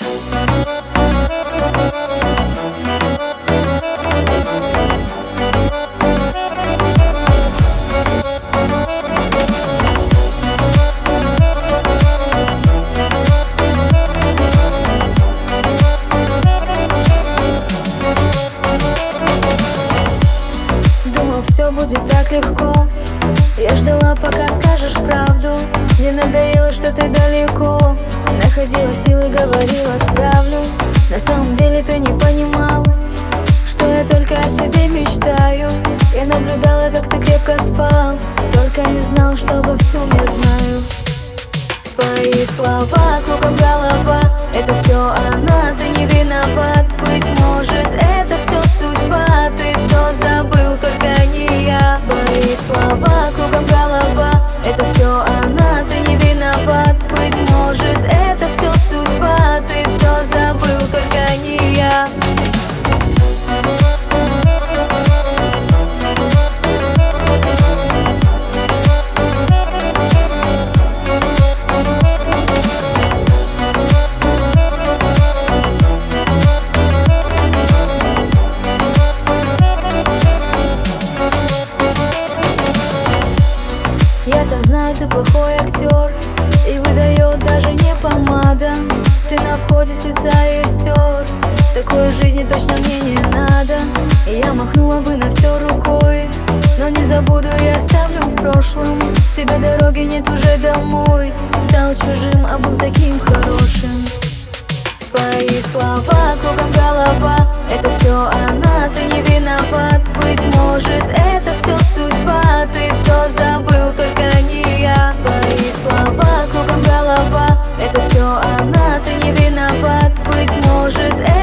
Все будет так легко. Я ждала, пока скажешь правду. Мне надоело, что ты далеко. Находила силы, говорила, справлюсь. На самом деле ты не понимал, что я только о себе мечтаю. Я наблюдала, как ты крепко спал, только не знал, что обо всем я знаю. Твои слова, кругом голова, это все она, ты не виноват. Быть может, это все судьба, ты все забыл, только не я. Твои слова, кругом голова, это все она, ты не виноват. Быть может, это все судьба, ты все забыл, только не я. Я-то знаю, ты плохой актер, и выдает даже не помада. Ты на входе с лица ее стер. Такой жизни точно мне не надо. И я махнула бы на все рукой, но не забуду и оставлю в прошлом. Тебе дороги нет уже домой. Стал чужим, а был таким хорошим. Твои слова, кругом голова, это все она, ты не виноват. Быть может, это все судьба, ты все забыл, только не я. Твои слова, кругом голова, это все она, ты не виноват. Быть может,